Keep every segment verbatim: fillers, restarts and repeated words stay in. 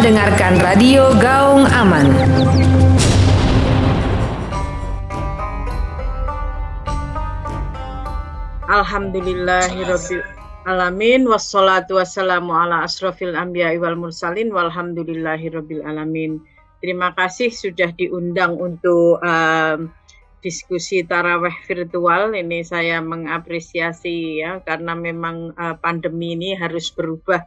mendengarkan Radio Gaung Aman. Alhamdulillahirabbil alamin wassalatu wassalamu ala asrofil anbiya'i wal mursalin walhamdulillahirabbil alamin. Terima kasih sudah diundang untuk um, diskusi tarawih virtual. Ini saya mengapresiasi ya, karena memang uh, pandemi ini harus berubah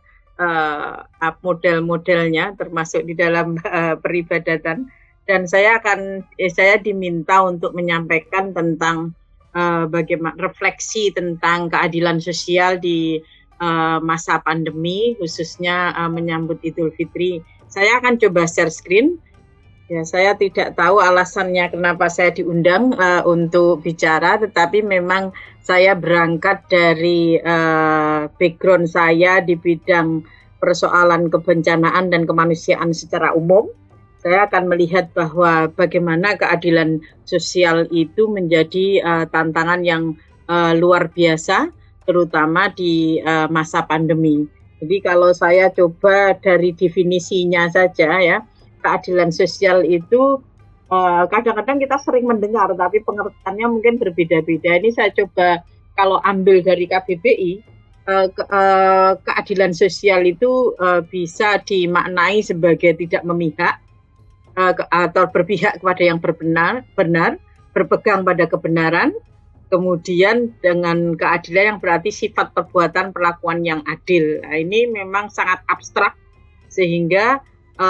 uh, model-modelnya, termasuk di dalam uh, peribadatan. Dan saya akan, eh, saya diminta untuk menyampaikan tentang uh, bagaimana refleksi tentang keadilan sosial di uh, masa pandemi, khususnya uh, menyambut Idul Fitri. Saya akan coba share screen. Ya, saya tidak tahu alasannya kenapa saya diundang uh, untuk bicara, tetapi memang saya berangkat dari uh, background saya di bidang persoalan kebencanaan dan kemanusiaan secara umum. Saya akan melihat bahwa bagaimana keadilan sosial itu menjadi uh, tantangan yang uh, luar biasa, terutama di uh, masa pandemi. Jadi kalau saya coba dari definisinya saja ya, keadilan sosial itu uh, kadang-kadang kita sering mendengar, tapi pengertiannya mungkin berbeda-beda. Ini saya coba kalau ambil dari K B B I, uh, ke, uh, keadilan sosial itu uh, bisa dimaknai sebagai tidak memihak uh, ke, atau berpihak kepada yang berbenar, benar, berpegang pada kebenaran, kemudian dengan keadilan yang berarti sifat perbuatan perlakuan yang adil. Nah, ini memang sangat abstrak sehingga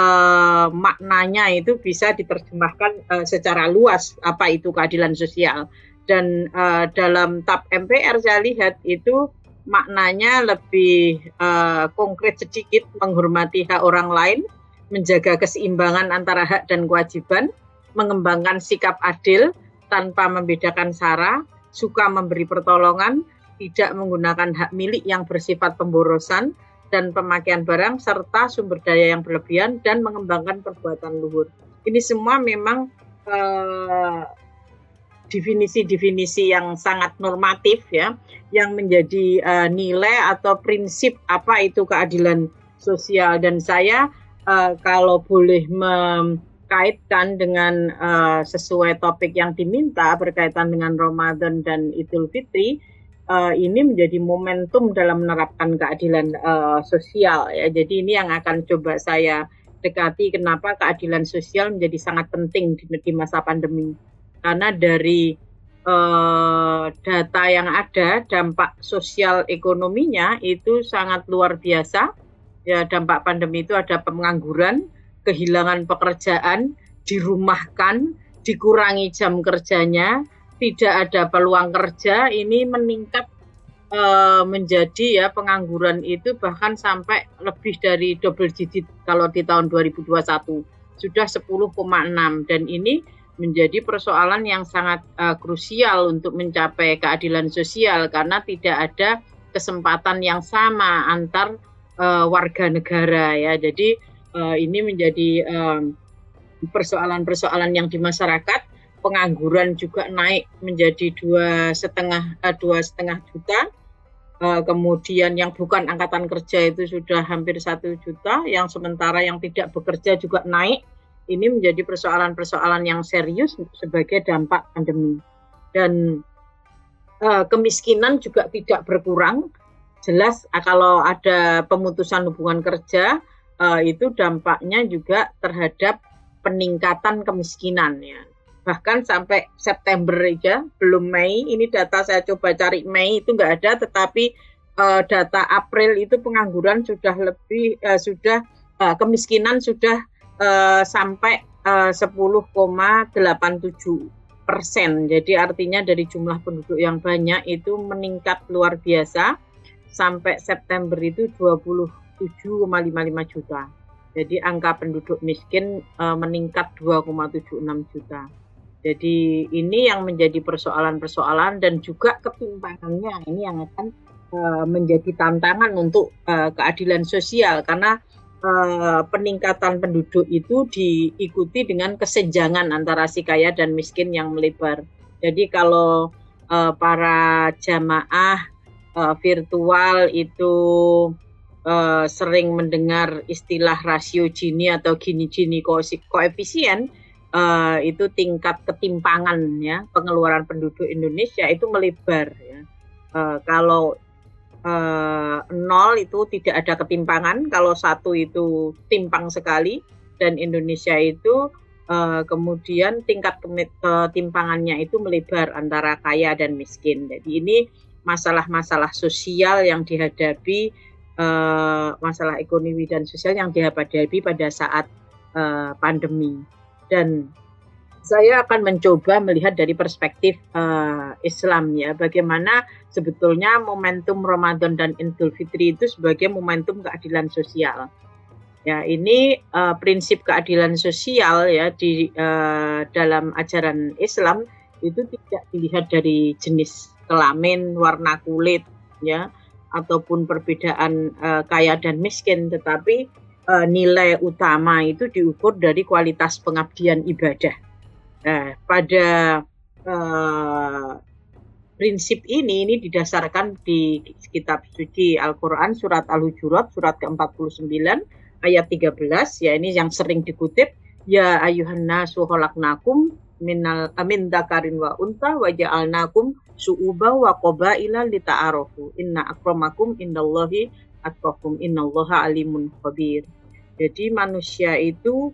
Uh, maknanya itu bisa diterjemahkan uh, secara luas apa itu keadilan sosial. Dan uh, dalam T A P M P R saya lihat itu maknanya lebih uh, konkret sedikit, menghormati hak orang lain, menjaga keseimbangan antara hak dan kewajiban, mengembangkan sikap adil tanpa membedakan sara, suka memberi pertolongan, tidak menggunakan hak milik yang bersifat pemborosan dan pemakaian barang, serta sumber daya yang berlebihan, dan mengembangkan perbuatan luhur. Ini semua memang eh, definisi-definisi yang sangat normatif ya, yang menjadi eh, nilai atau prinsip apa itu keadilan sosial. Dan saya eh, kalau boleh mengkaitkan dengan eh, sesuai topik yang diminta berkaitan dengan Ramadan dan Idul Fitri, Uh, ini menjadi momentum dalam menerapkan keadilan uh, sosial ya. Jadi ini yang akan coba saya dekati, kenapa keadilan sosial menjadi sangat penting di, di masa pandemi. Karena dari uh, data yang ada, dampak sosial ekonominya itu sangat luar biasa. Ya, dampak pandemi itu ada pengangguran, kehilangan pekerjaan, dirumahkan, dikurangi jam kerjanya, tidak ada peluang kerja. Ini meningkat e, menjadi ya, pengangguran itu bahkan sampai lebih dari double digit kalau di tahun dua ribu dua puluh satu sudah sepuluh koma enam, dan ini menjadi persoalan yang sangat e, krusial untuk mencapai keadilan sosial karena tidak ada kesempatan yang sama antar e, warga negara ya. Jadi e, ini menjadi e, persoalan-persoalan yang di masyarakat. Pengangguran juga naik menjadi dua setengah dua setengah juta, uh, kemudian yang bukan angkatan kerja itu sudah hampir satu juta, yang sementara yang tidak bekerja juga naik. Ini menjadi persoalan-persoalan yang serius sebagai dampak pandemi. Dan uh, kemiskinan juga tidak berkurang. Jelas uh, kalau ada pemutusan hubungan kerja, uh, itu dampaknya juga terhadap peningkatan kemiskinan ya. Bahkan sampai September aja, belum Mei, ini data saya coba cari Mei itu nggak ada, tetapi uh, data April itu pengangguran sudah lebih, uh, sudah uh, kemiskinan sudah uh, sampai uh, sepuluh koma delapan tujuh persen. Jadi artinya dari jumlah penduduk yang banyak itu meningkat luar biasa, sampai September itu dua puluh tujuh koma lima lima juta. Jadi angka penduduk miskin uh, meningkat dua koma tujuh enam juta. Jadi ini yang menjadi persoalan-persoalan, dan juga ketimpangannya ini yang akan uh, menjadi tantangan untuk uh, keadilan sosial, karena uh, peningkatan penduduk itu diikuti dengan kesenjangan antara si kaya dan miskin yang melebar. Jadi kalau uh, para jamaah uh, virtual itu uh, sering mendengar istilah rasio Gini atau Gini-Gini koefisien, uh, itu tingkat ketimpangan ya pengeluaran penduduk Indonesia itu melebar ya. Uh, kalau uh, nol itu tidak ada ketimpangan, kalau satu itu timpang sekali, dan Indonesia itu uh, kemudian tingkat ketimpangannya itu melebar antara kaya dan miskin. Jadi ini masalah-masalah sosial yang dihadapi, uh, masalah ekonomi dan sosial yang dihadapi pada saat uh, pandemi. Dan saya akan mencoba melihat dari perspektif uh, Islam ya, bagaimana sebetulnya momentum Ramadan dan Idul Fitri itu sebagai momentum keadilan sosial. Ya, ini uh, prinsip keadilan sosial ya di uh, dalam ajaran Islam itu tidak dilihat dari jenis kelamin, warna kulit ya, ataupun perbedaan uh, kaya dan miskin, tetapi uh, nilai utama itu diukur dari kualitas pengabdian ibadah. Nah, pada uh, prinsip ini ini didasarkan di kitab suci Al-Quran surat Al-Hujurat surat ke empat puluh sembilan ayat tiga belas ya, ini yang sering dikutip, ya ayuhan nasu khalaqnakum minal amin dzakarin wa unta wa ja'alnakum syu'uba wa qabaila lita'arafu inna akramakum indallahi atqakum innallaha alimun khabir. Jadi manusia itu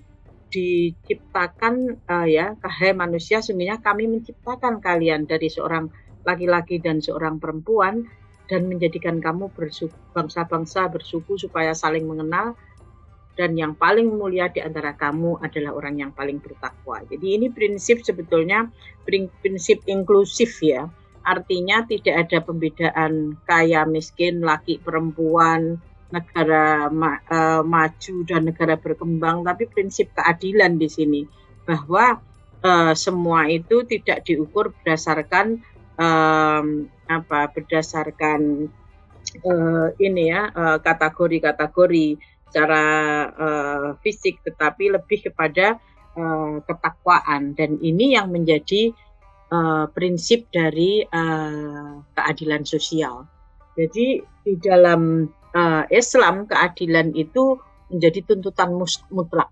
diciptakan uh, ya, hai manusia, sungguhnya kami menciptakan kalian dari seorang laki-laki dan seorang perempuan dan menjadikan kamu bersuku, bangsa-bangsa bersuku supaya saling mengenal, dan yang paling mulia di antara kamu adalah orang yang paling bertakwa. Jadi ini prinsip sebetulnya prinsip inklusif ya. Artinya tidak ada pembedaan kaya miskin, laki perempuan, negara ma, uh, maju dan negara berkembang, tapi prinsip keadilan di sini bahwa uh, semua itu tidak diukur berdasarkan um, apa berdasarkan uh, ini ya uh, kategori-kategori secara uh, fisik, tetapi lebih kepada uh, ketakwaan, dan ini yang menjadi uh, prinsip dari uh, keadilan sosial. Jadi di dalam uh, Islam keadilan itu menjadi tuntutan mutlak.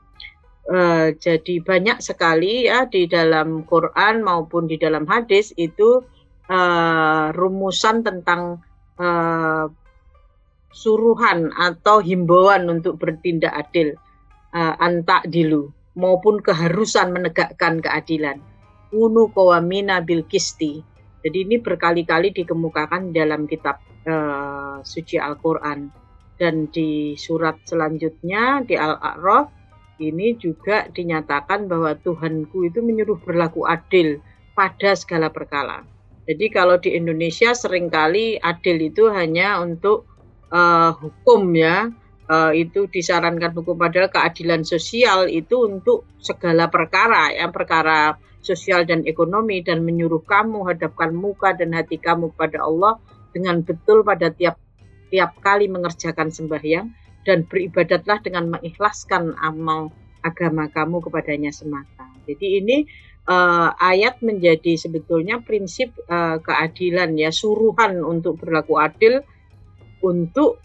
Uh, jadi banyak sekali ya di dalam Quran maupun di dalam hadis itu uh, rumusan tentang uh, suruhan atau himbauan untuk bertindak adil, uh, anta dilu, maupun keharusan menegakkan keadilan. Kunu qawamina bil qisti. Jadi ini berkali-kali dikemukakan dalam kitab uh, suci Al-Quran, dan di surat selanjutnya di Al-A'raf ini juga dinyatakan bahwa Tuhanku itu menyuruh berlaku adil pada segala perkara. Jadi kalau di Indonesia seringkali adil itu hanya untuk Uh, hukum ya, uh, itu disarankan hukum, padahal keadilan sosial itu untuk segala perkara ya, perkara sosial dan ekonomi, dan menyuruh kamu hadapkan muka dan hati kamu pada Allah dengan betul pada tiap tiap kali mengerjakan sembahyang, dan beribadatlah dengan mengikhlaskan amal agama kamu kepadanya semata. Jadi ini uh, ayat menjadi sebetulnya prinsip uh, keadilan ya, suruhan untuk berlaku adil untuk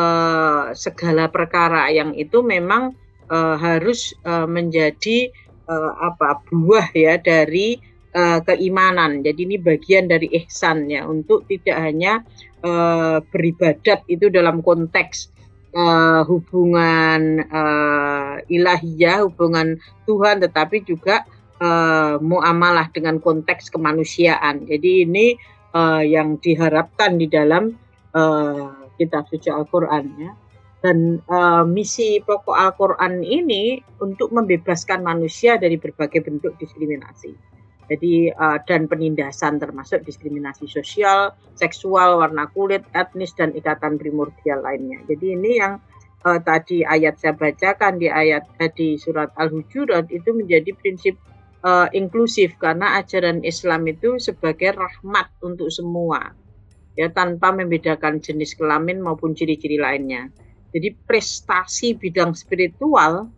uh, segala perkara yang itu memang uh, harus uh, menjadi uh, apa buah ya dari uh, keimanan. Jadi ini bagian dari ihsan ya, untuk tidak hanya uh, beribadat itu dalam konteks uh, hubungan uh, ilahiyah, hubungan Tuhan, tetapi juga uh, muamalah dengan konteks kemanusiaan. Jadi ini uh, yang diharapkan di dalam Uh, kitab suci Al-Quran ya. Dan uh, misi pokok Al-Quran ini untuk membebaskan manusia dari berbagai bentuk diskriminasi. Jadi uh, dan penindasan, termasuk diskriminasi sosial, seksual, warna kulit, etnis, dan ikatan primordial lainnya. Jadi ini yang uh, tadi ayat saya bacakan di ayat uh, di surat Al-Hujurat itu menjadi prinsip uh, inklusif, karena ajaran Islam itu sebagai rahmat untuk semua ya, tanpa membedakan jenis kelamin maupun ciri-ciri lainnya. Jadi prestasi bidang spiritual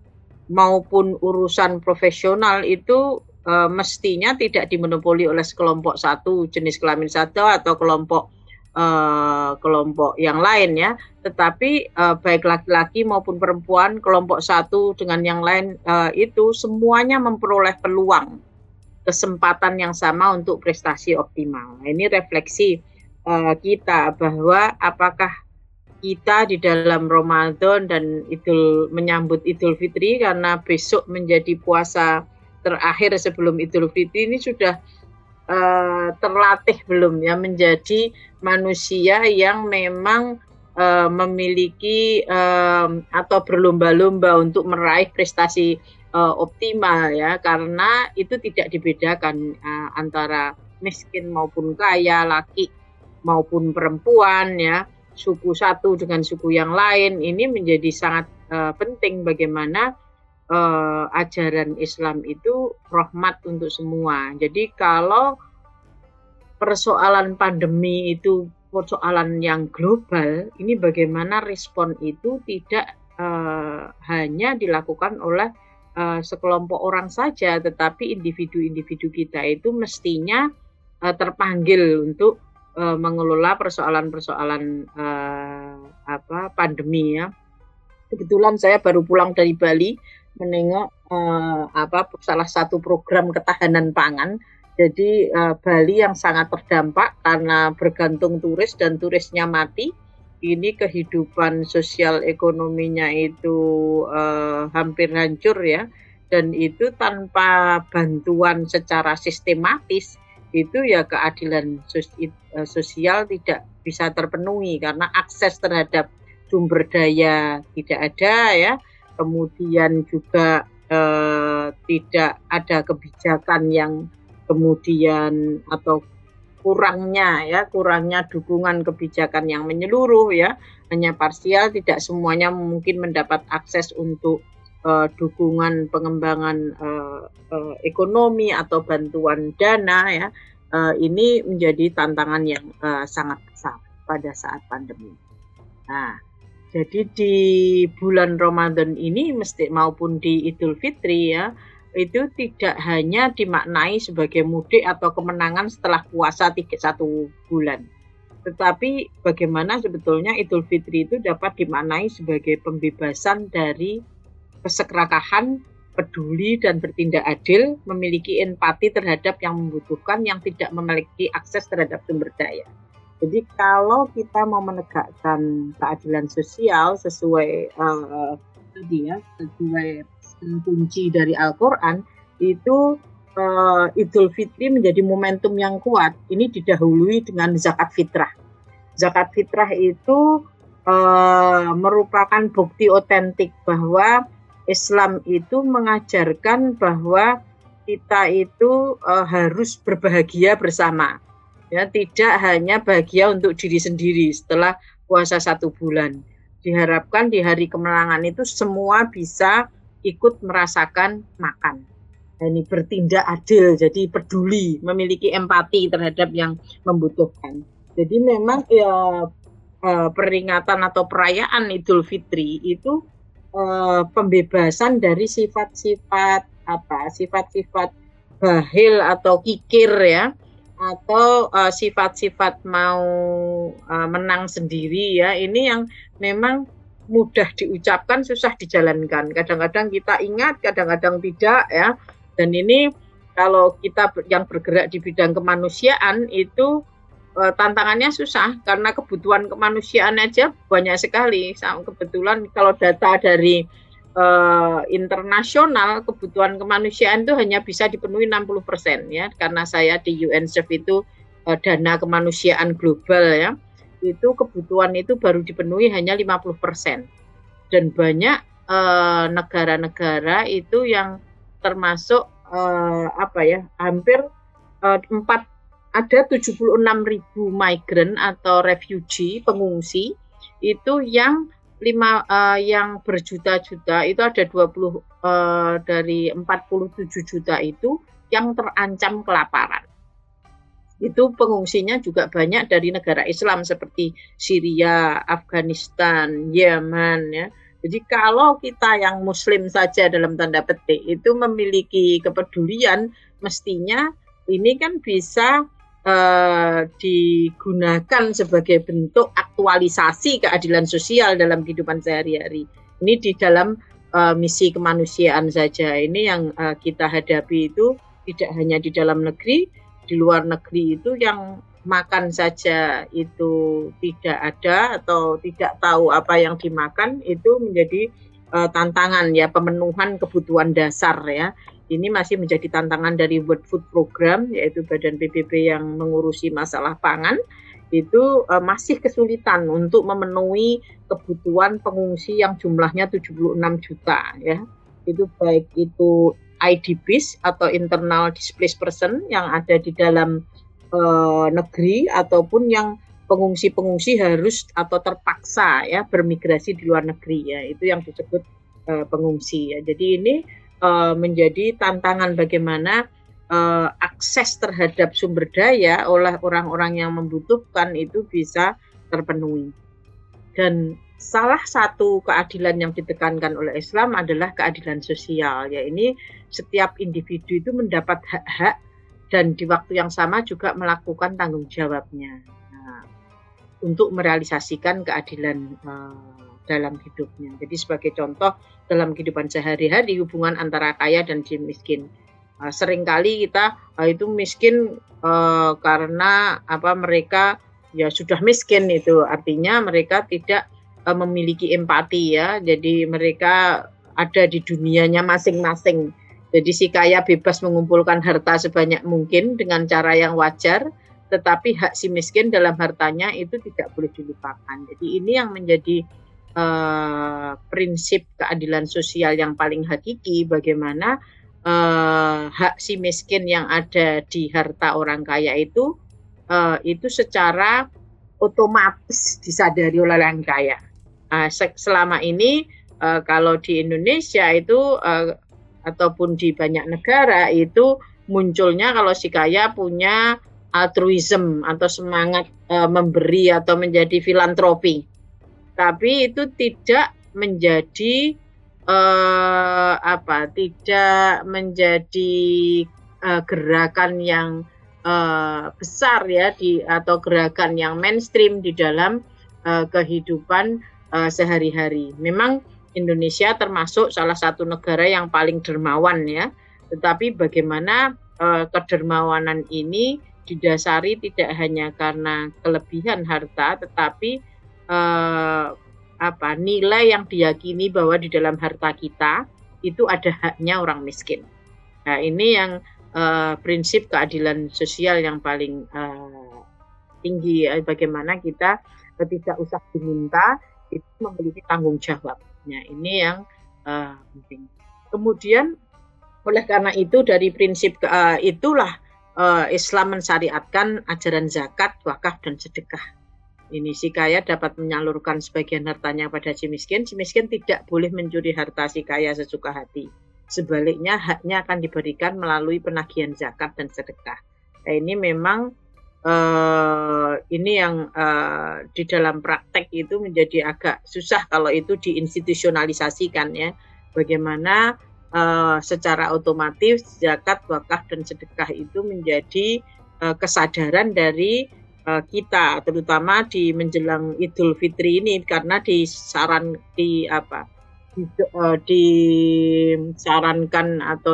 maupun urusan profesional itu e, mestinya tidak dimonopoli oleh sekelompok satu, jenis kelamin satu, atau kelompok uh, kelompok yang lain ya, tetapi uh, baik laki-laki maupun perempuan, kelompok satu dengan yang lain uh, itu semuanya memperoleh peluang, kesempatan yang sama untuk prestasi optimal. Nah, ini refleksi uh, kita bahwa apakah kita di dalam Ramadan dan Idul menyambut Idul Fitri karena besok menjadi puasa terakhir sebelum Idul Fitri ini sudah uh, terlatih belum ya menjadi manusia yang memang uh, memiliki um, atau berlomba-lomba untuk meraih prestasi uh, optimal ya, karena itu tidak dibedakan uh, antara miskin maupun kaya, laki maupun perempuan ya, suku satu dengan suku yang lain. Ini menjadi sangat uh, penting bagaimana uh, ajaran Islam itu rahmat untuk semua. Jadi kalau persoalan pandemi itu persoalan yang global, ini bagaimana respon itu tidak uh, hanya dilakukan oleh uh, sekelompok orang saja, tetapi individu-individu kita itu mestinya uh, terpanggil untuk Uh, mengelola persoalan-persoalan uh, apa pandemi ya. Kebetulan saya baru pulang dari Bali menengok uh, apa salah satu program ketahanan pangan. Jadi uh, Bali yang sangat terdampak karena bergantung turis dan turisnya mati. Ini kehidupan sosial ekonominya itu uh, hampir hancur ya. Dan itu tanpa bantuan secara sistematis, itu ya keadilan sosial tidak bisa terpenuhi karena akses terhadap sumber daya tidak ada ya, kemudian juga eh, tidak ada kebijakan yang kemudian atau kurangnya ya kurangnya dukungan kebijakan yang menyeluruh ya, hanya parsial, tidak semuanya mungkin mendapat akses untuk Uh, dukungan pengembangan uh, uh, ekonomi atau bantuan dana ya, uh, ini menjadi tantangan yang uh, sangat besar pada saat pandemi. Nah, jadi di bulan Ramadan ini mesti maupun di Idul Fitri ya, itu tidak hanya dimaknai sebagai mudik atau kemenangan setelah puasa tiga satu bulan, tetapi bagaimana sebetulnya Idul Fitri itu dapat dimaknai sebagai pembebasan dari keserakahan, peduli dan bertindak adil, memiliki empati terhadap yang membutuhkan, yang tidak memiliki akses terhadap sumber daya. Jadi kalau kita mau menegakkan keadilan sosial sesuai uh, tadi ya, sesuai kunci dari Al-Quran, itu uh, Idul Fitri menjadi momentum yang kuat. Ini didahului dengan zakat fitrah. Zakat fitrah itu uh, merupakan bukti otentik bahwa Islam itu mengajarkan bahwa kita itu uh, harus berbahagia bersama, ya, tidak hanya bahagia untuk diri sendiri setelah puasa satu bulan. Diharapkan di hari kemenangan itu semua bisa ikut merasakan makan. Nah, ini bertindak adil, jadi peduli, memiliki empati terhadap yang membutuhkan. Jadi memang ya uh, peringatan atau perayaan Idul Fitri itu Uh, pembebasan dari sifat-sifat apa sifat-sifat bahil atau kikir ya, atau uh, sifat-sifat mau uh, menang sendiri ya. Ini yang memang mudah diucapkan, susah dijalankan. Kadang-kadang kita ingat, kadang-kadang tidak ya. Dan ini kalau kita yang bergerak di bidang kemanusiaan itu tantangannya susah karena kebutuhan kemanusiaan aja banyak sekali. Kebetulan kalau data dari uh, internasional, kebutuhan kemanusiaan itu hanya bisa dipenuhi enam puluh persen ya, karena saya di U N I C E F itu uh, dana kemanusiaan global ya, itu kebutuhan itu baru dipenuhi hanya lima puluh persen. Dan banyak uh, negara-negara itu yang termasuk uh, apa ya, hampir uh, empat ada tujuh puluh enam ribu migran atau refugee, pengungsi, itu yang lima uh, yang berjuta-juta, itu ada dua puluh uh, dari empat puluh tujuh juta itu yang terancam kelaparan. Itu pengungsinya juga banyak dari negara Islam seperti Syria, Afghanistan, Yemen ya. Jadi kalau kita yang muslim saja dalam tanda petik itu memiliki kepedulian, mestinya ini kan bisa uh, digunakan sebagai bentuk aktualisasi keadilan sosial dalam kehidupan sehari-hari. Ini di dalam uh, misi kemanusiaan saja. Ini yang uh, kita hadapi itu tidak hanya di dalam negeri, di luar negeri itu yang makan saja itu tidak ada atau tidak tahu apa yang dimakan, itu menjadi uh, tantangan ya, pemenuhan kebutuhan dasar ya. Ini masih menjadi tantangan dari World Food Program, yaitu Badan P B B yang mengurusi masalah pangan, itu uh, masih kesulitan untuk memenuhi kebutuhan pengungsi yang jumlahnya tujuh puluh enam juta ya. Itu baik itu I D Ps atau internal displaced person yang ada di dalam uh, negeri, ataupun yang pengungsi-pengungsi harus atau terpaksa ya bermigrasi di luar negeri ya. Itu yang disebut uh, pengungsi ya. Jadi ini Uh, menjadi tantangan bagaimana uh, akses terhadap sumber daya oleh orang-orang yang membutuhkan itu bisa terpenuhi. Dan salah satu keadilan yang ditekankan oleh Islam adalah keadilan sosial. Ya, ini setiap individu itu mendapat hak-hak dan di waktu yang sama juga melakukan tanggung jawabnya nah, untuk merealisasikan keadilan uh, dalam hidupnya. Jadi sebagai contoh dalam kehidupan sehari-hari hubungan antara kaya dan miskin. Uh, seringkali kita uh, itu miskin uh, karena apa mereka ya sudah miskin, itu artinya mereka tidak uh, memiliki empati ya. Jadi mereka ada di dunianya masing-masing. Jadi si kaya bebas mengumpulkan harta sebanyak mungkin dengan cara yang wajar, tetapi hak si miskin dalam hartanya itu tidak boleh dilupakan. Jadi ini yang menjadi Uh, prinsip keadilan sosial yang paling hakiki, bagaimana uh, hak si miskin yang ada di harta orang kaya itu uh, itu secara otomatis disadari oleh orang kaya. Uh, se- selama ini uh, kalau di Indonesia itu uh, ataupun di banyak negara itu munculnya kalau si kaya punya altruism atau semangat uh, memberi atau menjadi filantropi. Tapi itu tidak menjadi eh, apa? Tidak menjadi eh, gerakan yang eh, besar ya di atau gerakan yang mainstream di dalam eh, kehidupan eh, sehari-hari. Memang Indonesia termasuk salah satu negara yang paling dermawan ya. Tetapi bagaimana eh, kedermawanan ini didasari tidak hanya karena kelebihan harta, tetapi Uh, apa nilai yang diyakini bahwa di dalam harta kita itu ada haknya orang miskin. Nah ini yang uh, prinsip keadilan sosial yang paling uh, tinggi ya, bagaimana kita tidak usah diminta, itu memiliki tanggung jawab. Nah ini yang uh, penting. Kemudian oleh karena itu dari prinsip uh, itulah uh, Islam mensyariatkan ajaran zakat, wakaf dan sedekah. Ini si kaya dapat menyalurkan sebagian hartanya pada si miskin, si miskin tidak boleh mencuri harta si kaya sesuka hati. Sebaliknya haknya akan diberikan melalui penagihan zakat dan sedekah. Nah, ini memang uh, ini yang uh, di dalam praktek itu menjadi agak susah kalau itu diinstitusionalisasikan ya. Bagaimana uh, secara otomatis zakat, wakaf dan sedekah itu menjadi uh, kesadaran dari kita, terutama di menjelang Idul Fitri ini, karena disaran di apa di, uh, disarankan atau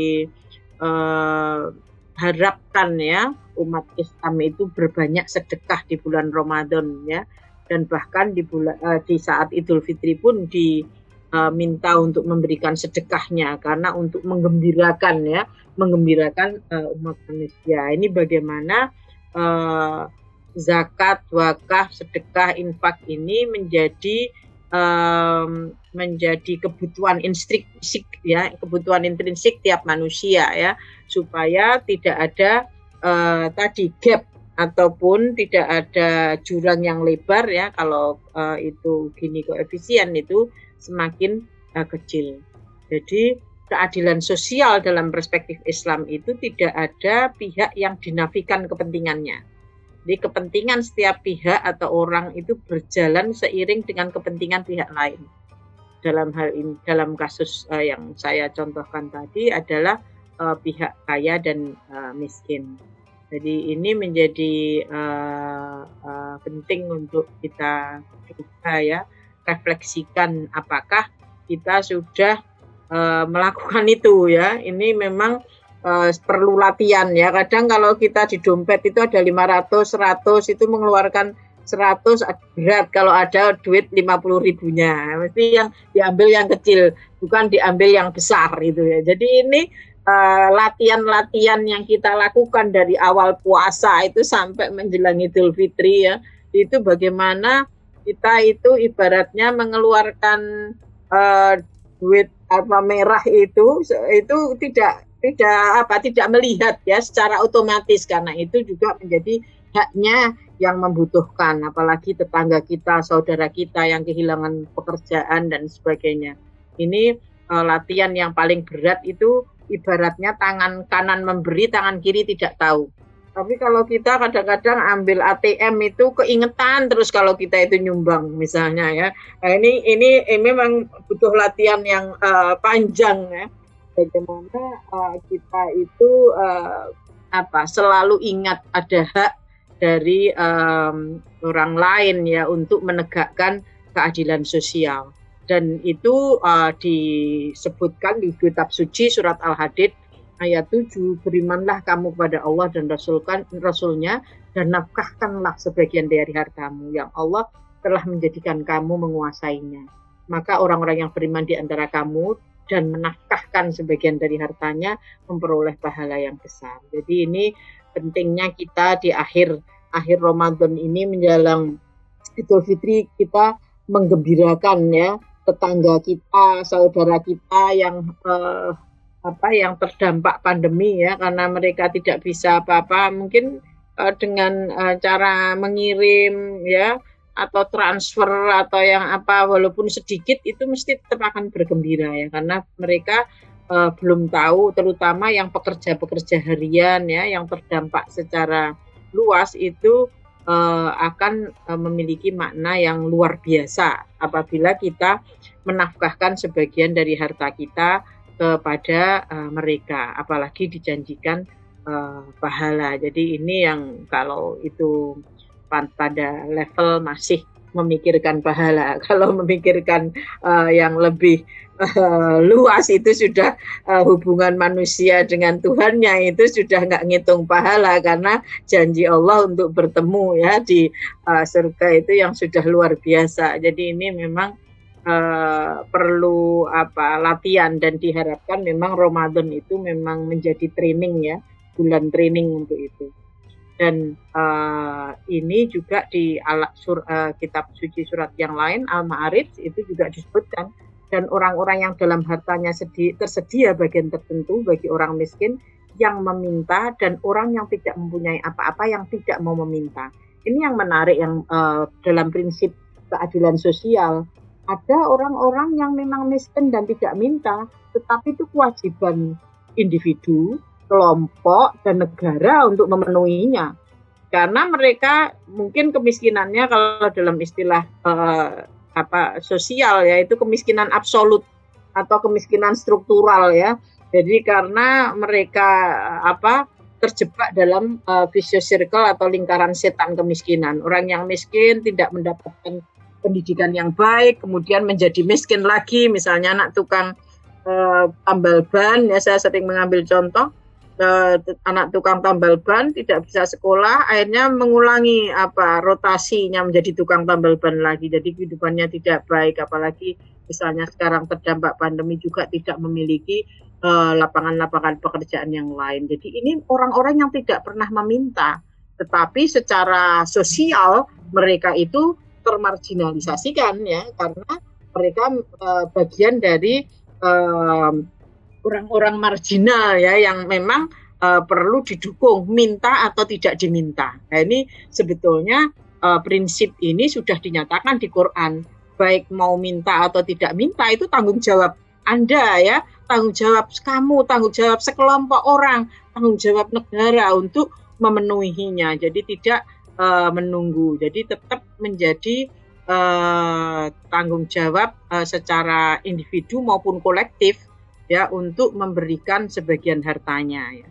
diharapkan uh, ya umat Islam itu berbanyak sedekah di bulan Ramadan ya, dan bahkan di bulan uh, di saat Idul Fitri pun diminta uh, untuk memberikan sedekahnya karena untuk menggembirakan ya menggembirakan uh, umat manusia. Ini bagaimana uh, zakat, wakaf, sedekah, infak ini menjadi um, menjadi kebutuhan intrinsik ya, kebutuhan intrinsik tiap manusia ya, supaya tidak ada uh, tadi gap ataupun tidak ada jurang yang lebar ya. Kalau uh, itu Gini koefisien itu semakin uh, kecil. Jadi keadilan sosial dalam perspektif Islam itu tidak ada pihak yang dinafikan kepentingannya. Jadi kepentingan setiap pihak atau orang itu berjalan seiring dengan kepentingan pihak lain. Dalam hal ini, dalam kasus uh, yang saya contohkan tadi adalah uh, pihak kaya dan uh, miskin. Jadi ini menjadi uh, uh, penting untuk kita coba ya refleksikan apakah kita sudah uh, melakukan itu ya. Ini memang uh, perlu latihan ya. Kadang kalau kita di dompet itu ada lima ratus, seratus itu mengeluarkan seratus berat kalau ada duit lima puluh ribunya. Mesti yang diambil yang kecil, bukan diambil yang besar itu ya. Jadi ini Uh, latihan-latihan yang kita lakukan dari awal puasa itu sampai menjelang Idul Fitri ya, itu bagaimana kita itu ibaratnya mengeluarkan uh, duit apa merah itu itu tidak tidak apa tidak melihat ya secara otomatis, karena itu juga menjadi haknya yang membutuhkan, apalagi tetangga kita, saudara kita yang kehilangan pekerjaan dan sebagainya. Ini uh, latihan yang paling berat itu ibaratnya tangan kanan memberi, tangan kiri tidak tahu. Tapi kalau kita kadang-kadang ambil A T M itu keingetan terus kalau kita itu nyumbang misalnya ya. Nah, ini, ini ini memang butuh latihan yang uh, panjang ya. Bagaimana uh, kita itu uh, apa selalu ingat ada hak dari um, orang lain ya untuk menegakkan keadilan sosial. Dan itu uh, disebutkan di kitab suci surat Al-Hadid ayat tujuh, berimanlah kamu kepada Allah dan Rasulkan, Rasulnya dan nafkahkanlah sebagian dari hartamu yang Allah telah menjadikan kamu menguasainya. Maka orang-orang yang beriman di antara kamu dan menafkahkan sebagian dari hartanya memperoleh pahala yang besar. Jadi ini pentingnya kita di akhir akhir Ramadan ini menjelang Idul Fitri kita menggembirakan ya tetangga kita, saudara kita yang eh, apa yang terdampak pandemi ya, karena mereka tidak bisa apa-apa, mungkin eh, dengan eh, cara mengirim ya atau transfer atau yang apa walaupun sedikit itu mesti tetap akan bergembira ya, karena mereka eh, belum tahu, terutama yang pekerja-pekerja harian ya yang terdampak secara luas itu Uh, akan uh, memiliki makna yang luar biasa apabila kita menafkahkan sebagian dari harta kita kepada uh, mereka, apalagi dijanjikan uh, pahala. Jadi ini yang kalau itu pada level masih memikirkan pahala, kalau memikirkan uh, yang lebih uh, luas itu sudah uh, hubungan manusia dengan Tuhannya itu sudah nggak ngitung pahala, karena janji Allah untuk bertemu ya di uh, surga itu yang sudah luar biasa. Jadi ini memang uh, perlu apa latihan, dan diharapkan memang Ramadan itu memang menjadi training ya, bulan training untuk itu. Dan uh, ini juga di al- sur, uh, kitab suci surat yang lain Al-Ma'arij itu juga disebutkan, dan orang-orang yang dalam hartanya sedi- tersedia bagian tertentu bagi orang miskin yang meminta, dan orang yang tidak mempunyai apa-apa yang tidak mau meminta. Ini yang menarik yang uh, dalam prinsip keadilan sosial. Ada orang-orang yang memang miskin dan tidak minta, tetapi itu kewajiban individu, kelompok dan negara untuk memenuhinya, karena mereka mungkin kemiskinannya kalau dalam istilah uh, apa sosial ya itu kemiskinan absolut atau kemiskinan struktural ya. Jadi karena mereka apa terjebak dalam uh, vicious circle atau lingkaran setan kemiskinan. Orang yang miskin tidak mendapatkan pendidikan yang baik, kemudian menjadi miskin lagi, misalnya anak tukang uh, tambal ban ya, saya sering mengambil contoh. Anak tukang tambal ban tidak bisa sekolah, akhirnya mengulangi apa rotasinya menjadi tukang tambal ban lagi. Jadi kehidupannya tidak baik, apalagi misalnya sekarang terdampak pandemi juga tidak memiliki uh, lapangan-lapangan pekerjaan yang lain. Jadi ini orang-orang yang tidak pernah meminta, tetapi secara sosial mereka itu termarginalisasikan ya, karena mereka uh, bagian dari uh, orang-orang marginal ya yang memang uh, perlu didukung, minta atau tidak diminta. Nah ini sebetulnya uh, prinsip ini sudah dinyatakan di Quran. Baik mau minta atau tidak minta itu tanggung jawab Anda ya, tanggung jawab kamu, tanggung jawab sekelompok orang, tanggung jawab negara untuk memenuhinya. Jadi tidak uh, menunggu. Jadi tetap menjadi uh, tanggung jawab uh, secara individu maupun kolektif ya untuk memberikan sebagian hartanya ya.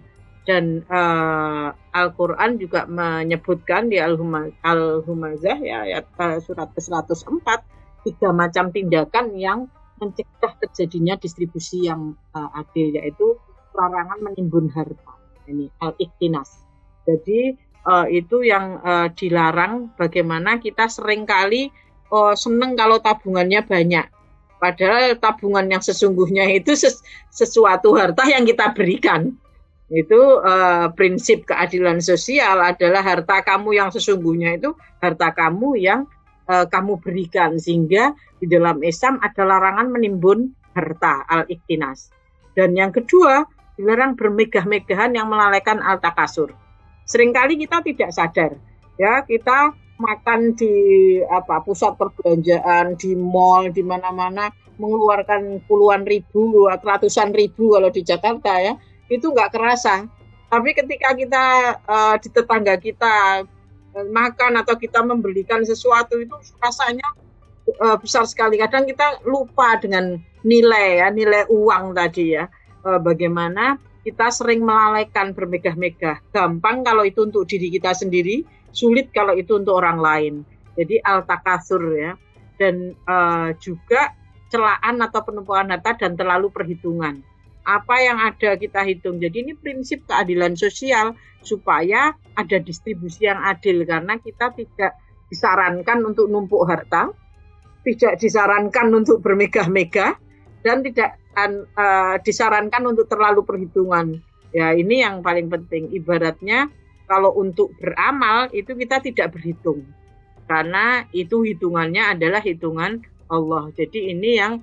Dan uh, Al-Quran juga menyebutkan di Al-Humazah ya, ayat uh, surat ke seratus empat tiga macam tindakan yang mencegah terjadinya distribusi yang uh, adil, yaitu larangan menimbun harta, ini al-iktinas. Jadi uh, itu yang uh, dilarang. Bagaimana kita seringkali uh, seneng kalau tabungannya banyak, padahal tabungan yang sesungguhnya itu ses- sesuatu harta yang kita berikan. Itu uh, prinsip keadilan sosial adalah harta kamu yang sesungguhnya itu harta kamu yang uh, kamu berikan, sehingga di dalam Islam ada larangan menimbun harta, al-iktinas. Dan yang kedua, dilarang bermegah-megahan yang melalaikan al-takasur. Seringkali kita tidak sadar, ya, kita makan di apa pusat perbelanjaan, di mall, di mana-mana mengeluarkan puluhan ribu, ratusan ribu kalau di Jakarta ya. Itu nggak kerasa. Tapi ketika kita uh, di tetangga kita uh, makan atau kita membelikan sesuatu, itu rasanya uh, besar sekali. Kadang kita lupa dengan nilai ya, nilai uang tadi ya. Uh, bagaimana kita sering melalaikan bermegah-megah. Gampang kalau itu untuk diri kita sendiri, sulit kalau itu untuk orang lain. Jadi al-takasur ya. Dan uh, juga celaan atau penumpukan harta dan terlalu perhitungan. Apa yang ada kita hitung. Jadi ini prinsip keadilan sosial supaya ada distribusi yang adil, karena kita tidak disarankan untuk numpuk harta, tidak disarankan untuk bermegah-megah, dan tidak uh, disarankan untuk terlalu perhitungan. Ya, ini yang paling penting. Ibaratnya kalau untuk beramal itu kita tidak berhitung, karena itu hitungannya adalah hitungan Allah. Jadi ini yang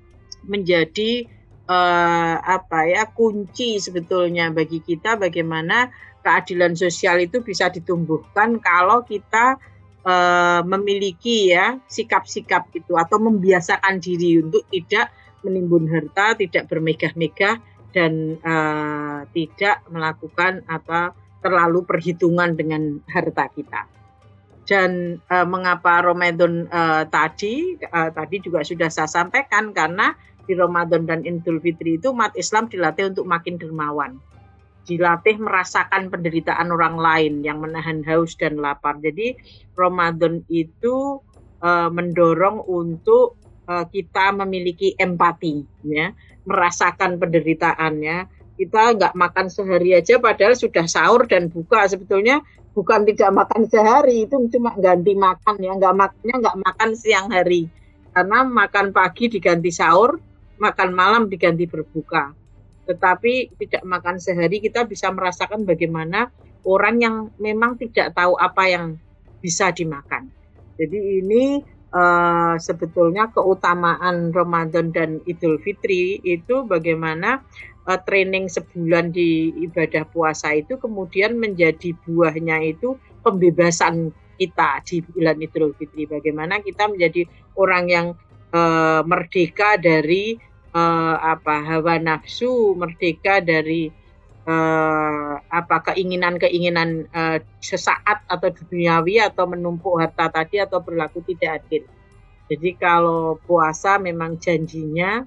menjadi Uh, apa ya kunci sebetulnya bagi kita, bagaimana keadilan sosial itu bisa ditumbuhkan kalau kita uh, memiliki ya sikap-sikap itu, atau membiasakan diri untuk tidak menimbun harta, tidak bermegah-megah, dan uh, tidak melakukan apa terlalu perhitungan dengan harta kita. Dan uh, mengapa Ramadan uh, tadi uh, tadi juga sudah saya sampaikan, karena di Ramadan dan Idul Fitri itu umat Islam dilatih untuk makin dermawan, dilatih merasakan penderitaan orang lain yang menahan haus dan lapar. Jadi Ramadan itu uh, mendorong untuk uh, kita memiliki empati, ya, merasakan penderitaannya. Kita nggak makan sehari aja padahal sudah sahur dan buka. Sebetulnya bukan tidak makan sehari, itu cuma ganti makan ya, nggak makannya nggak makan siang hari, karena makan pagi diganti sahur, makan malam diganti berbuka. Tetapi tidak makan sehari, kita bisa merasakan bagaimana orang yang memang tidak tahu apa yang bisa dimakan. Jadi ini uh, sebetulnya keutamaan Ramadan dan Idul Fitri itu bagaimana uh, training sebulan di ibadah puasa itu kemudian menjadi buahnya itu pembebasan kita di bulan Idul Fitri. Bagaimana kita menjadi orang yang Uh, merdeka dari uh, apa hawa nafsu, merdeka dari uh, apa keinginan-keinginan uh, sesaat atau duniawi, atau menumpuk harta tadi, atau berlaku tidak adil. Jadi kalau puasa memang janjinya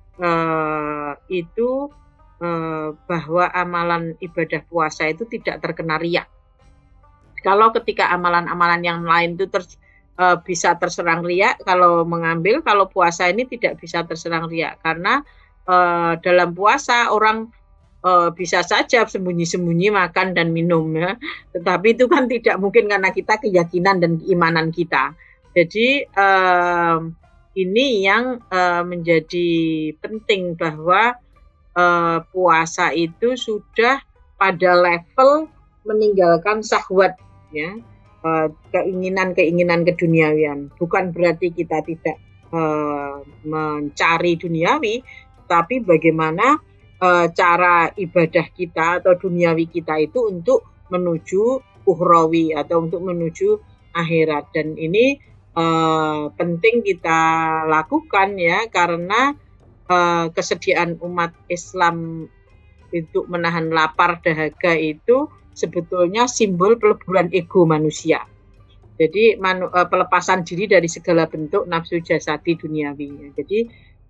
uh, itu uh, bahwa amalan ibadah puasa itu tidak terkena riya. Kalau ketika amalan-amalan yang lain itu ter Uh, bisa terserang riya, kalau mengambil, kalau puasa ini tidak bisa terserang riya, karena uh, dalam puasa orang uh, bisa saja sembunyi-sembunyi makan dan minum ya, tetapi itu kan tidak mungkin karena kita keyakinan dan keimanan kita. Jadi uh, ini yang uh, menjadi penting, bahwa uh, puasa itu sudah pada level meninggalkan syahwat ya, keinginan-keinginan keduniawian. Bukan berarti kita tidak uh, mencari duniawi, tapi bagaimana uh, cara ibadah kita atau duniawi kita itu untuk menuju ukhrawi atau untuk menuju akhirat. Dan ini uh, penting kita lakukan ya, karena uh, kesediaan umat Islam untuk menahan lapar dahaga itu sebetulnya simbol peleburan ego manusia. Jadi manu, pelepasan diri dari segala bentuk nafsu jasadi duniawi. Jadi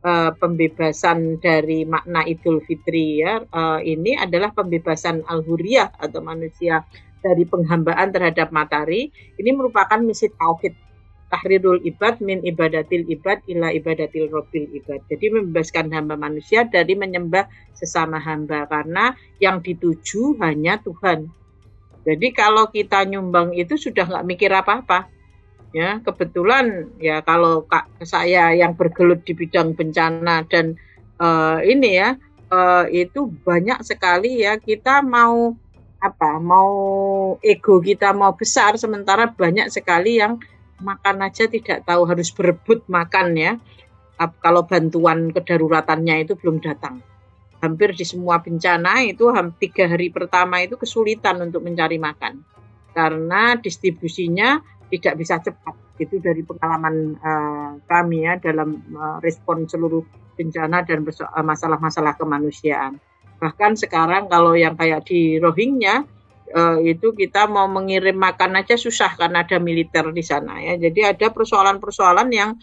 uh, pembebasan dari makna Idul Fitri ya, uh, ini adalah pembebasan al-huriyah atau manusia dari penghambaan terhadap matahari. Ini merupakan misi tauhid, tahrirul ibad min ibadatil ibad ila ibadatil robbil ibad. Jadi membebaskan hamba manusia dari menyembah sesama hamba, karena yang dituju hanya Tuhan. Jadi kalau kita nyumbang itu sudah nggak mikir apa-apa. Ya, kebetulan ya kalau kak saya yang bergelut di bidang bencana dan uh, ini ya uh, itu banyak sekali ya, kita mau apa mau ego kita mau besar, sementara banyak sekali yang makan aja tidak tahu harus berebut makan ya. Kalau bantuan kedaruratannya itu belum datang. Hampir di semua bencana itu tiga hari pertama itu kesulitan untuk mencari makan karena distribusinya tidak bisa cepat. Itu dari pengalaman uh, kami ya dalam uh, respon seluruh bencana dan masalah-masalah kemanusiaan. Bahkan sekarang kalau yang kayak di Rohingya uh, itu kita mau mengirim makan aja susah karena ada militer di sana ya. Jadi ada persoalan-persoalan yang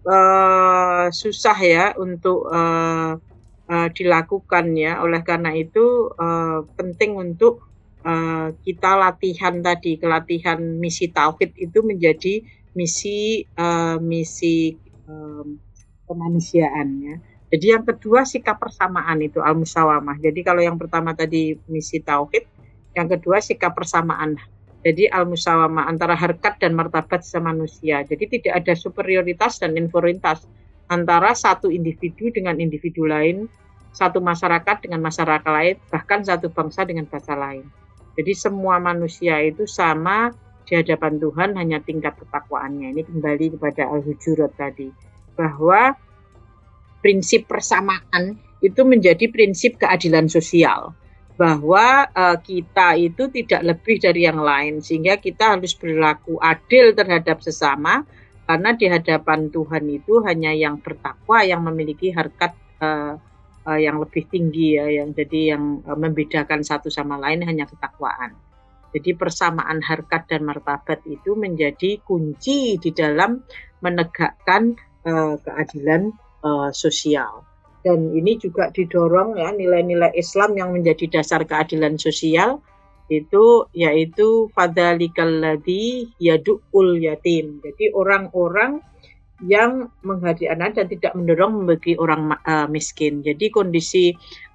uh, susah ya untuk uh, uh, dilakukan ya. Oleh karena itu uh, penting untuk uh, kita latihan tadi, kelatihan misi tauhid itu menjadi misi uh, misi um, kemanusiaan ya. Jadi yang kedua sikap persamaan itu al-musawamah. Jadi kalau yang pertama tadi misi tauhid, yang kedua sikap persamaan. Jadi al-musawamah antara harkat dan martabat semanusia. Jadi tidak ada superioritas dan inferioritas antara satu individu dengan individu lain, satu masyarakat dengan masyarakat lain, bahkan satu bangsa dengan bangsa lain. Jadi semua manusia itu sama di hadapan Tuhan, hanya tingkat ketakwaannya. Ini kembali kepada Al-Hujurat tadi, bahwa prinsip persamaan itu menjadi prinsip keadilan sosial, bahwa uh, kita itu tidak lebih dari yang lain, sehingga kita harus berlaku adil terhadap sesama, karena di hadapan Tuhan itu hanya yang bertakwa yang memiliki harkat uh, uh, yang lebih tinggi ya, yang jadi yang uh, membedakan satu sama lain hanya ketakwaan. Jadi persamaan harkat dan martabat itu menjadi kunci di dalam menegakkan uh, keadilan uh, sosial. Dan ini juga didorong ya nilai-nilai Islam yang menjadi dasar keadilan sosial itu yaitu fadzalikal ladzi yad'ul yatim. Jadi orang-orang yang menghadiri anak dan tidak mendorong membagi orang uh, miskin. Jadi kondisi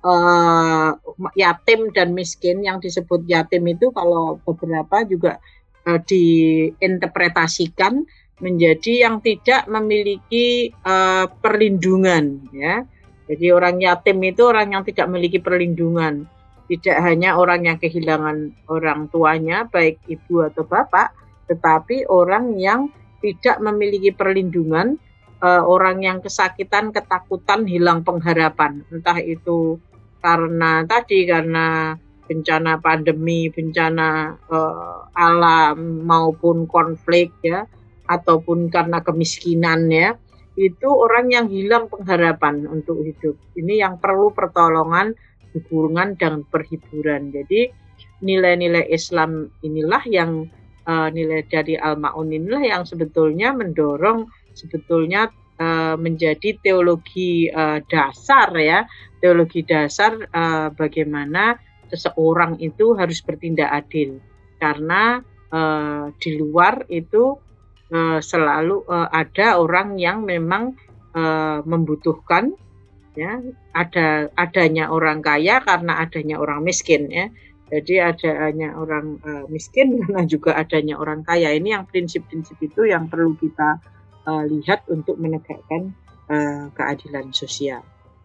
uh, yatim dan miskin, yang disebut yatim itu kalau beberapa juga uh, diinterpretasikan menjadi yang tidak memiliki uh, perlindungan ya. Jadi orang yatim itu orang yang tidak memiliki perlindungan. Tidak hanya orang yang kehilangan orang tuanya, baik ibu atau bapak, tetapi orang yang tidak memiliki perlindungan, uh, orang yang kesakitan, ketakutan, hilang pengharapan. Entah itu karena tadi, karena bencana pandemi, bencana uh, alam, maupun konflik ya, ataupun karena kemiskinan ya. Itu orang yang hilang pengharapan untuk hidup. Ini yang perlu pertolongan, dukungan, dan perhiburan. Jadi nilai-nilai Islam inilah yang Uh, nilai dari Al-Ma'un inilah yang sebetulnya mendorong sebetulnya uh, menjadi teologi uh, dasar ya, teologi dasar uh, bagaimana seseorang itu harus bertindak adil, karena uh, di luar itu uh, selalu uh, ada orang yang memang uh, membutuhkan ya, ada adanya orang kaya karena adanya orang miskin ya. Jadi adanya orang uh, miskin karena juga adanya orang kaya. Ini yang prinsip-prinsip itu yang perlu kita uh, lihat untuk menegakkan uh, keadilan sosial.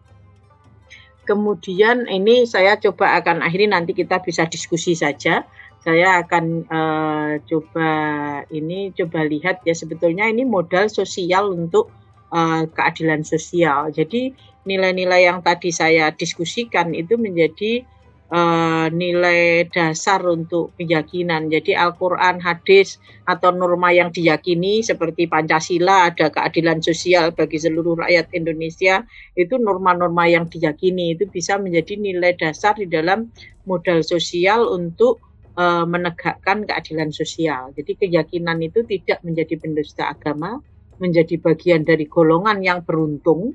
Kemudian ini saya coba akan akhiri, nanti kita bisa diskusi saja. Saya akan uh, coba ini coba lihat ya, sebetulnya ini modal sosial untuk uh, keadilan sosial. Jadi nilai-nilai yang tadi saya diskusikan itu menjadi Uh, nilai dasar untuk keyakinan. Jadi Al-Quran, hadis, atau norma yang diyakini seperti Pancasila, ada keadilan sosial bagi seluruh rakyat Indonesia, itu norma-norma yang diyakini, itu bisa menjadi nilai dasar di dalam modal sosial untuk uh, menegakkan keadilan sosial. Jadi keyakinan itu tidak menjadi pendusta agama, menjadi bagian dari golongan yang beruntung,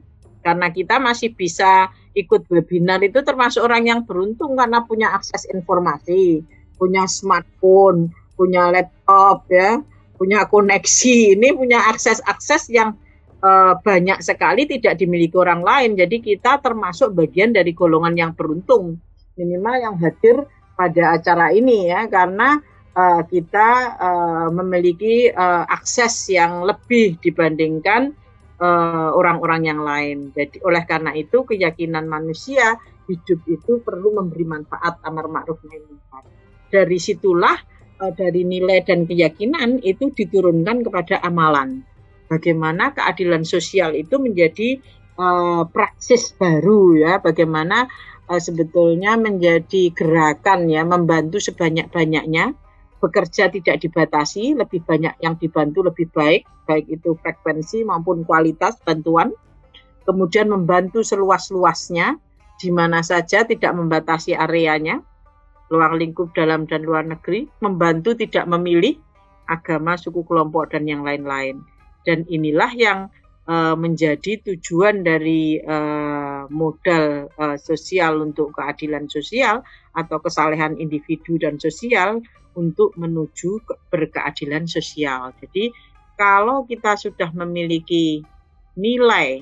Karena kita masih bisa ikut webinar itu termasuk orang yang beruntung karena punya akses informasi, punya smartphone, punya laptop ya, punya koneksi. Ini punya akses-akses yang uh, banyak sekali tidak dimiliki orang lain. Jadi kita termasuk bagian dari golongan yang beruntung minimal yang hadir pada acara ini ya, karena uh, kita uh, memiliki uh, akses yang lebih dibandingkan Uh, orang-orang yang lain. Jadi oleh karena itu keyakinan manusia hidup itu perlu memberi manfaat, amar ma'ruf nahi munkar. Dari situlah uh, dari nilai dan keyakinan itu diturunkan kepada amalan. Bagaimana keadilan sosial itu menjadi uh, praksis baru ya, bagaimana uh, sebetulnya menjadi gerakan ya, membantu sebanyak-banyaknya. Bekerja tidak dibatasi, lebih banyak yang dibantu lebih baik, baik itu frekuensi maupun kualitas bantuan. Kemudian membantu seluas-luasnya, di mana saja tidak membatasi areanya, luar lingkup dalam dan luar negeri, membantu tidak memilih agama, suku, kelompok, dan yang lain-lain. Dan inilah yang uh, menjadi tujuan dari uh, modal uh, sosial untuk keadilan sosial atau kesalehan individu dan sosial, untuk menuju berkeadilan sosial. Jadi kalau kita sudah memiliki nilai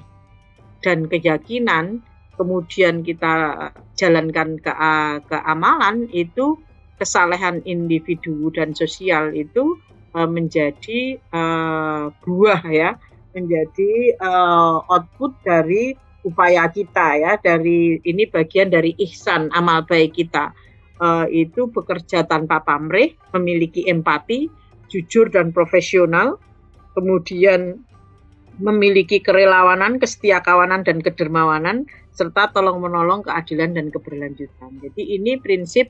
dan keyakinan, kemudian kita jalankan ke, ke amalan, itu kesalehan individu dan sosial itu uh, menjadi uh, buah ya, menjadi uh, output dari upaya kita ya, dari ini bagian dari ihsan, amal baik kita. Uh, itu bekerja tanpa pamrih, memiliki empati, jujur dan profesional, kemudian memiliki kerelawanan, kesetiakawanan dan kedermawanan, serta tolong-menolong, keadilan dan keberlanjutan. Jadi ini prinsip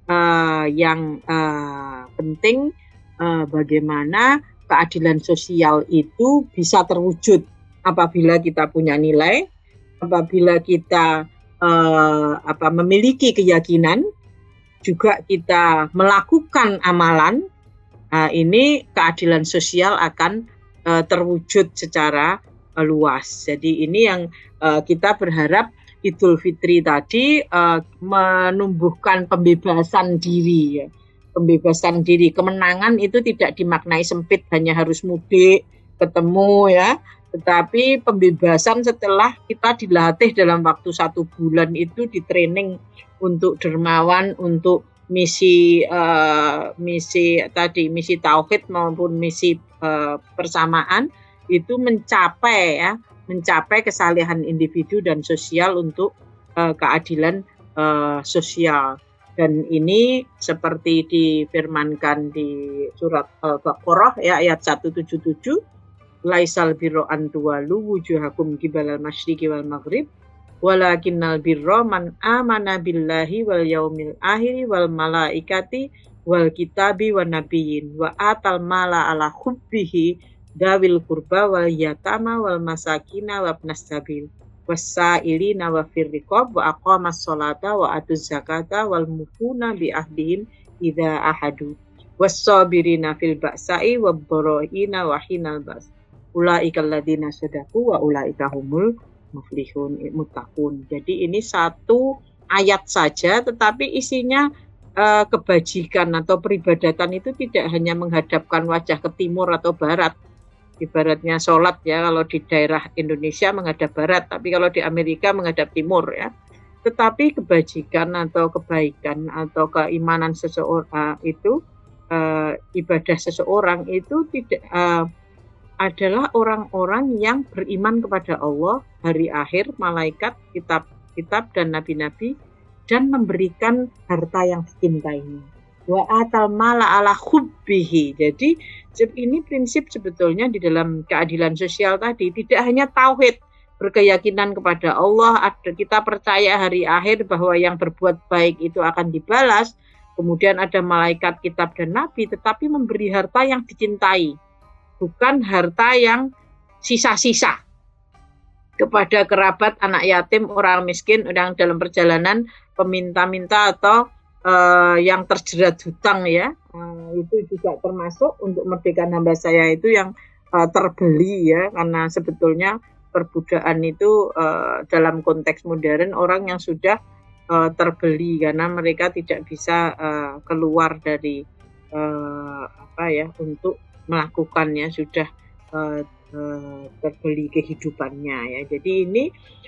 uh, yang uh, penting uh, bagaimana keadilan sosial itu bisa terwujud apabila kita punya nilai, apabila kita uh, apa, memiliki keyakinan, juga kita melakukan amalan, uh, ini keadilan sosial akan uh, terwujud secara uh, luas. Jadi ini yang uh, kita berharap Idul Fitri tadi uh, menumbuhkan pembebasan diri, ya. Pembebasan diri, kemenangan itu tidak dimaknai sempit hanya harus mudik, ketemu ya, tetapi pembebasan setelah kita dilatih dalam waktu satu bulan itu di training untuk dermawan, untuk misi uh, misi tadi misi tauhid maupun misi uh, persamaan, itu mencapai ya mencapai kesalehan individu dan sosial untuk uh, keadilan uh, sosial. Dan ini seperti difirmankan di surat Al-Baqarah ya, ayat seratus tujuh puluh tujuh, laisal birro antuwalu wujuhakum kibalal masyriqi wal maghrib walakinnal birra man amana billahi wal yaumil akhiri wal malaikati wal kitabi wan nabiyyin wa atal mala ala hubbihi dawil qurba wal yatama wal masakina wa ibnas sabil wasailina wa firriqab wa aqamas sholata wa atuz zakata wal mufuna bi ahdihim idza ahadu was-sabirina fil ba'sa'i wad dhara'ina wa hinal ba's ulaikal ladzina sadaqu wa ulaika humul muflihun muttaqun. Jadi ini satu ayat saja, tetapi isinya uh, kebajikan atau peribadatan itu tidak hanya menghadapkan wajah ke timur atau barat. Ibaratnya sholat ya, kalau di daerah Indonesia menghadap barat, tapi kalau di Amerika menghadap timur ya. Tetapi kebajikan atau kebaikan atau keimanan seseorang uh, itu uh, ibadah seseorang itu tidak uh, adalah orang-orang yang beriman kepada Allah, hari akhir, malaikat, kitab-kitab dan nabi-nabi, dan memberikan harta yang dicintainya. Wa atal mala ala hubbihi. Jadi ini prinsip sebetulnya di dalam keadilan sosial tadi, tidak hanya tauhid, berkeyakinan kepada Allah, ada kita percaya hari akhir bahwa yang berbuat baik itu akan dibalas, kemudian ada malaikat, kitab dan nabi, tetapi memberi harta yang dicintai. Bukan harta yang sisa-sisa kepada kerabat, anak yatim, orang miskin, orang dalam perjalanan, peminta-minta atau uh, yang terjerat hutang ya. Uh, itu juga termasuk untuk merdeka hamba saya itu yang uh, terbeli ya, karena sebetulnya perbudakan itu uh, dalam konteks modern orang yang sudah uh, terbeli karena mereka tidak bisa uh, keluar dari uh, apa ya untuk melakukannya, sudah uh, uh, terbeli kehidupannya ya. Jadi ini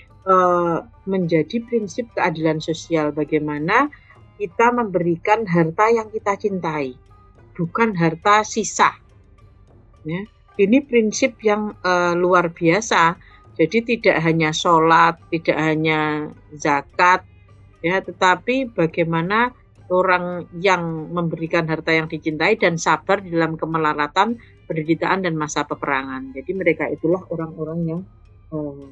uh, menjadi prinsip keadilan sosial, bagaimana kita memberikan harta yang kita cintai, bukan harta sisa. Ya. Ini prinsip yang uh, luar biasa. Jadi tidak hanya sholat, tidak hanya zakat, ya, tetapi bagaimana orang yang memberikan harta yang dicintai dan sabar di dalam kemelaratan, penderitaan dan masa peperangan. Jadi mereka itulah orang-orang yang uh,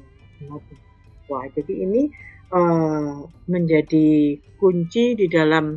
wah. Jadi ini uh, menjadi kunci di dalam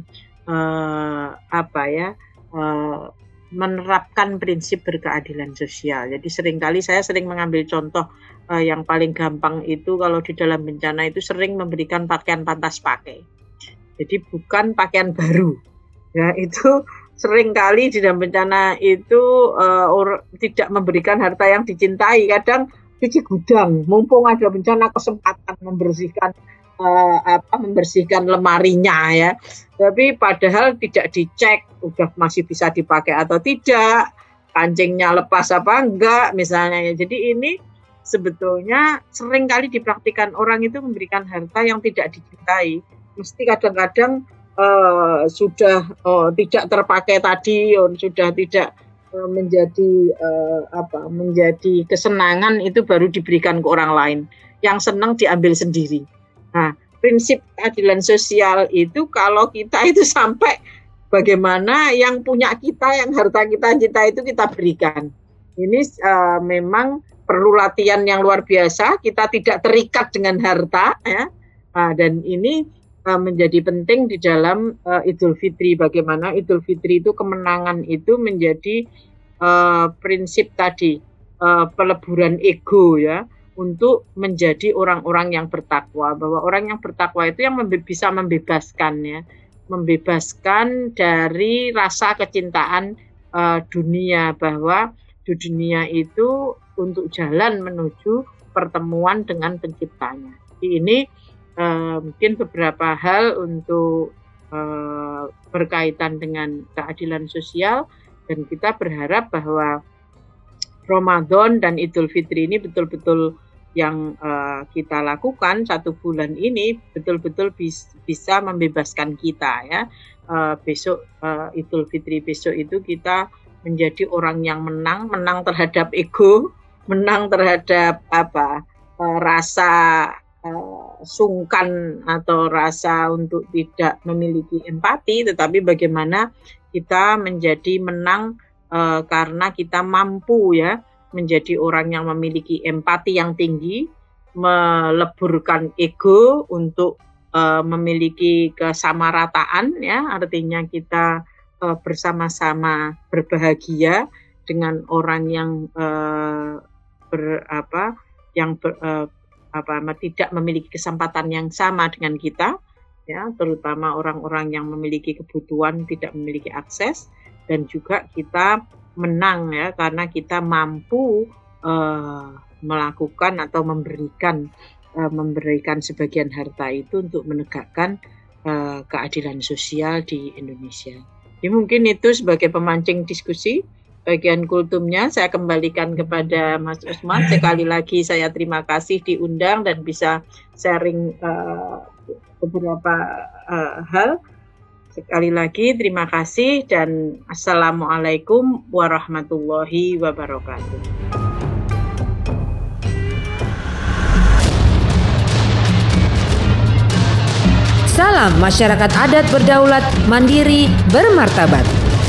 uh, apa ya? Uh, menerapkan prinsip berkeadilan sosial. Jadi seringkali saya sering mengambil contoh uh, yang paling gampang itu kalau di dalam bencana itu sering memberikan pakaian pantas pakai. Jadi bukan pakaian baru. Ya, itu seringkali di dalam bencana itu uh, or, tidak memberikan harta yang dicintai. Kadang cuci gudang, mumpung ada bencana kesempatan membersihkan uh, apa membersihkan lemarinya ya. Tapi padahal tidak dicek udah masih bisa dipakai atau tidak, kancingnya lepas apa enggak misalnya ya. Jadi ini sebetulnya sering kali dipraktikkan orang itu memberikan harta yang tidak dicintai. Mesti kadang-kadang uh, sudah uh, tidak terpakai tadi, uh, sudah tidak uh, menjadi uh, apa menjadi kesenangan itu baru diberikan ke orang lain. Yang senang diambil sendiri. Nah, prinsip keadilan sosial itu kalau kita itu sampai bagaimana yang punya kita, yang harta kita cinta itu kita berikan. Ini uh, memang perlu latihan yang luar biasa. Kita tidak terikat dengan harta, ya. Nah, dan ini uh, menjadi penting di dalam uh, Idul Fitri. Bagaimana Idul Fitri itu kemenangan itu menjadi uh, prinsip tadi uh, peleburan ego ya. Untuk menjadi orang-orang yang bertakwa, bahwa orang yang bertakwa itu yang membe- bisa membebaskan ya, membebaskan dari rasa kecintaan uh, dunia, bahwa di dunia itu untuk jalan menuju pertemuan dengan penciptanya. Jadi ini uh, mungkin beberapa hal untuk uh, berkaitan dengan keadilan sosial, dan kita berharap bahwa Ramadan dan Idul Fitri ini betul-betul yang uh, kita lakukan satu bulan ini betul-betul bis, bisa membebaskan kita ya. Uh, besok uh, Idul Fitri besok itu kita menjadi orang yang menang, menang terhadap ego, menang terhadap apa uh, rasa uh, sungkan atau rasa untuk tidak memiliki empati, tetapi bagaimana kita menjadi menang Uh, karena kita mampu ya menjadi orang yang memiliki empati yang tinggi, meleburkan ego untuk uh, memiliki kesamarataan ya, artinya kita uh, bersama-sama berbahagia dengan orang yang uh, ber, apa yang ber, uh, apa tidak memiliki kesempatan yang sama dengan kita ya, terutama orang-orang yang memiliki kebutuhan tidak memiliki akses. Dan juga kita menang ya karena kita mampu uh, melakukan atau memberikan uh, memberikan sebagian harta itu untuk menegakkan uh, keadilan sosial di Indonesia. Jadi mungkin itu sebagai pemancing diskusi. Bagian kultumnya saya kembalikan kepada Mas Usman. Sekali lagi saya terima kasih diundang dan bisa sharing uh, beberapa uh, hal. Sekali lagi terima kasih dan Assalamualaikum warahmatullahi wabarakatuh. Salam masyarakat adat berdaulat, mandiri, bermartabat.